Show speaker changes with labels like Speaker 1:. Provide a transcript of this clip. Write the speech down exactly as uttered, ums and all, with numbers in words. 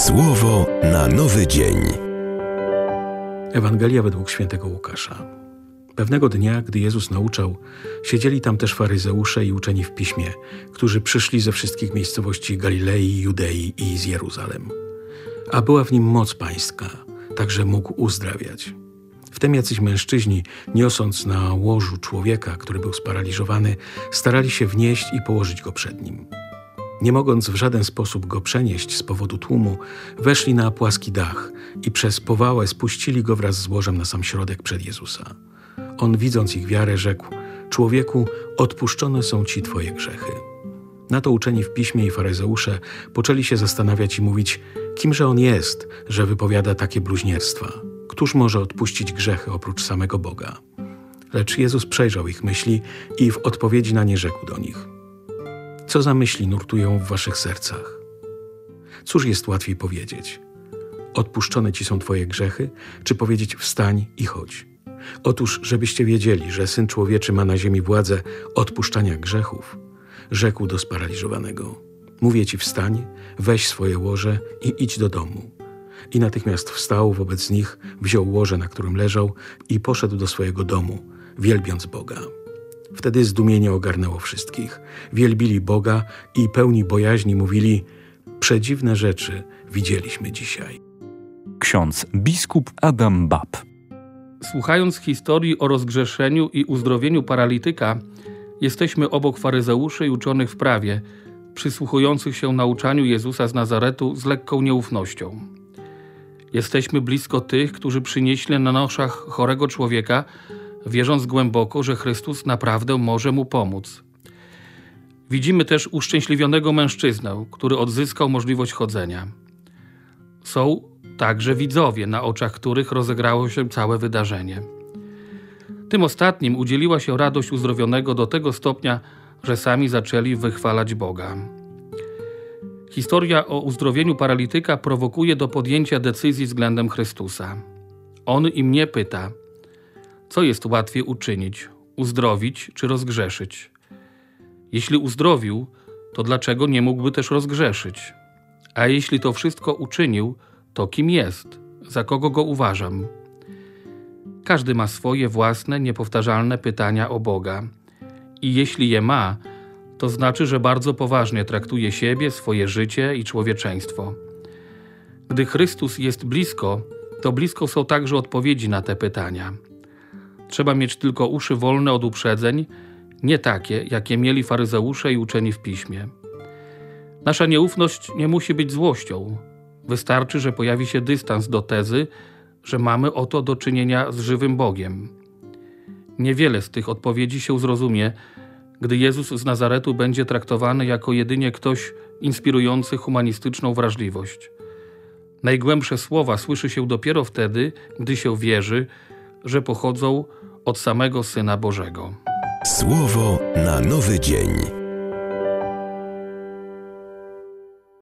Speaker 1: Słowo na nowy dzień.
Speaker 2: Ewangelia według świętego Łukasza. Pewnego dnia, gdy Jezus nauczał, siedzieli tam też faryzeusze i uczeni w piśmie, którzy przyszli ze wszystkich miejscowości Galilei, Judei i z Jeruzalem. A była w nim moc pańska, tak że mógł uzdrawiać. Wtem jacyś mężczyźni, niosąc na łożu człowieka, który był sparaliżowany, starali się wnieść i położyć go przed nim. Nie mogąc w żaden sposób go przenieść z powodu tłumu, weszli na płaski dach i przez powałę spuścili go wraz z łożem na sam środek przed Jezusa. On, widząc ich wiarę, rzekł: człowieku, odpuszczone są ci twoje grzechy. Na to uczeni w piśmie i faryzeusze poczęli się zastanawiać i mówić: kimże on jest, że wypowiada takie bluźnierstwa? Któż może odpuścić grzechy oprócz samego Boga? Lecz Jezus przejrzał ich myśli i w odpowiedzi na nie rzekł do nich: co za myśli nurtują w waszych sercach? Cóż jest łatwiej powiedzieć? Odpuszczone ci są twoje grzechy, czy powiedzieć: wstań i chodź? Otóż, żebyście wiedzieli, że Syn Człowieczy ma na ziemi władzę odpuszczania grzechów, rzekł do sparaliżowanego: mówię ci, wstań, weź swoje łoże i idź do domu. I natychmiast wstał wobec nich, wziął łoże, na którym leżał, i poszedł do swojego domu, wielbiąc Boga. Wtedy zdumienie ogarnęło wszystkich. Wielbili Boga i pełni bojaźni mówili: przedziwne rzeczy widzieliśmy dzisiaj.
Speaker 3: Ksiądz biskup Adam Bab.
Speaker 4: Słuchając historii o rozgrzeszeniu i uzdrowieniu paralityka, jesteśmy obok faryzeuszy i uczonych w prawie, przysłuchujących się nauczaniu Jezusa z Nazaretu z lekką nieufnością. Jesteśmy blisko tych, którzy przynieśli na noszach chorego człowieka, wierząc głęboko, że Chrystus naprawdę może mu pomóc. Widzimy też uszczęśliwionego mężczyznę, który odzyskał możliwość chodzenia. Są także widzowie, na oczach których rozegrało się całe wydarzenie. Tym ostatnim udzieliła się radość uzdrowionego do tego stopnia, że sami zaczęli wychwalać Boga. Historia o uzdrowieniu paralityka prowokuje do podjęcia decyzji względem Chrystusa. On i mnie pyta: co jest łatwiej uczynić, uzdrowić czy rozgrzeszyć? Jeśli uzdrowił, to dlaczego nie mógłby też rozgrzeszyć? A jeśli to wszystko uczynił, to kim jest? Za kogo go uważam? Każdy ma swoje własne, niepowtarzalne pytania o Boga. I jeśli je ma, to znaczy, że bardzo poważnie traktuje siebie, swoje życie i człowieczeństwo. Gdy Chrystus jest blisko, to blisko są także odpowiedzi na te pytania. Trzeba mieć tylko uszy wolne od uprzedzeń, nie takie, jakie mieli faryzeusze i uczeni w piśmie. Nasza nieufność nie musi być złością. Wystarczy, że pojawi się dystans do tezy, że mamy oto do czynienia z żywym Bogiem. Niewiele z tych odpowiedzi się zrozumie, gdy Jezus z Nazaretu będzie traktowany jako jedynie ktoś inspirujący humanistyczną wrażliwość. Najgłębsze słowa słyszy się dopiero wtedy, gdy się wierzy, że pochodzą od samego Syna Bożego.
Speaker 1: Słowo na nowy dzień.